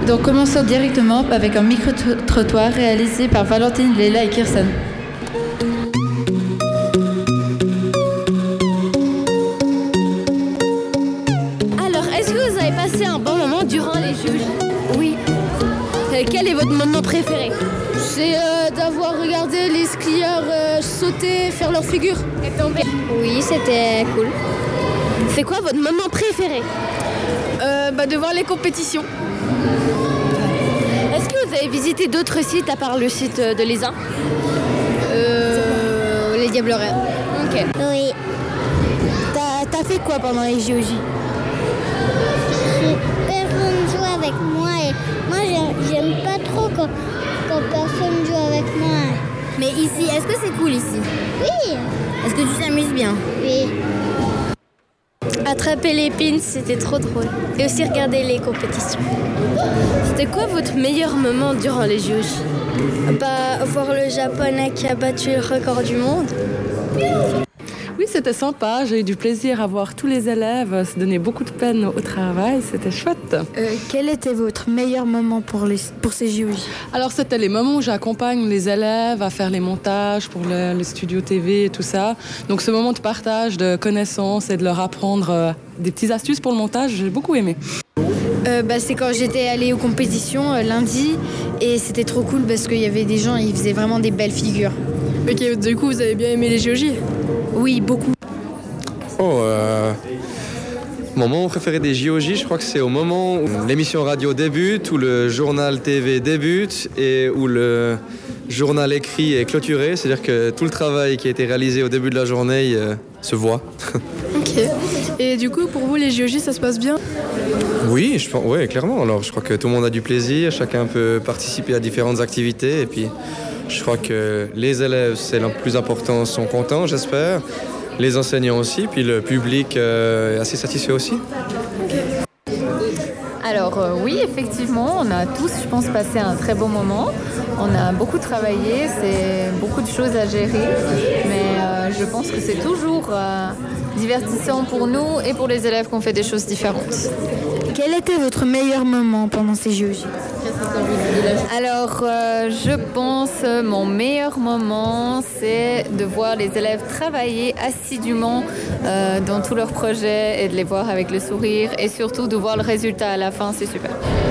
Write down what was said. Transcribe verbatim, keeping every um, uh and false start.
Donc commençons directement avec un micro-trottoir réalisé par Valentine, Léla et Kirsten. Alors, est-ce que vous avez passé un bon moment durant les J O J? Oui. Euh, quel est votre moment préféré? C'est euh, d'avoir regardé les skieurs euh, sauter, faire leur figure. Oui, c'était cool. C'est quoi votre moment préféré? Euh, bah, de voir les compétitions. Est-ce que vous avez visité d'autres sites à part le site de l'E S A? Euh, les Diablerets. Ok. Oui. T'as, t'as fait quoi pendant les J O J? Personne joue avec moi et moi j'aime, j'aime pas trop quand, quand personne joue avec moi. Mais ici, est-ce que c'est cool ici? Oui. Est-ce que tu t'amuses bien? Oui. Attraper les pins, c'était trop drôle. Et aussi regarder les compétitions. C'était quoi votre meilleur moment durant les J O J? Bah, voir le Japonais qui a battu le record du monde. Oui, c'était sympa. J'ai eu du plaisir à voir tous les élèves se donner beaucoup de peine au travail. C'était chouette. Euh, quel était votre meilleur moment pour, les, pour ces J O J? Alors, c'était les moments où j'accompagne les élèves à faire les montages pour le, le studio T V et tout ça. Donc, ce moment de partage de connaissances et de leur apprendre euh, des petites astuces pour le montage, j'ai beaucoup aimé. Euh, bah, c'est quand j'étais allée aux compétitions euh, lundi et c'était trop cool parce qu'il y avait des gens, ils faisaient vraiment des belles figures. Ok, du coup, vous avez bien aimé les J O J? Oui, beaucoup. Oh, euh, mon moment préféré des J O J, je crois que c'est au moment où l'émission radio débute, où le journal T V débute et où le journal écrit est clôturé. C'est-à-dire que tout le travail qui a été réalisé au début de la journée euh, se voit. Ok. Et du coup, pour vous, les J O J, ça se passe bien? Oui, je pense, ouais, clairement. Alors, je crois que tout le monde a du plaisir, chacun peut participer à différentes activités et puis je crois que les élèves, c'est le plus important, sont contents, j'espère. Les enseignants aussi, puis le public euh, est assez satisfait aussi. Alors euh, oui, effectivement, on a tous, je pense, passé un très bon moment. On a beaucoup travaillé, c'est beaucoup de choses à gérer, mais euh, je pense que c'est toujours euh, divertissant pour nous et pour les élèves qu'on fait des choses différentes. Quel était votre meilleur moment pendant ces J O J? Alors, euh, je pense euh, mon meilleur moment, c'est de voir les élèves travailler assidûment euh, dans tous leurs projets et de les voir avec le sourire et surtout de voir le résultat à la fin, c'est super.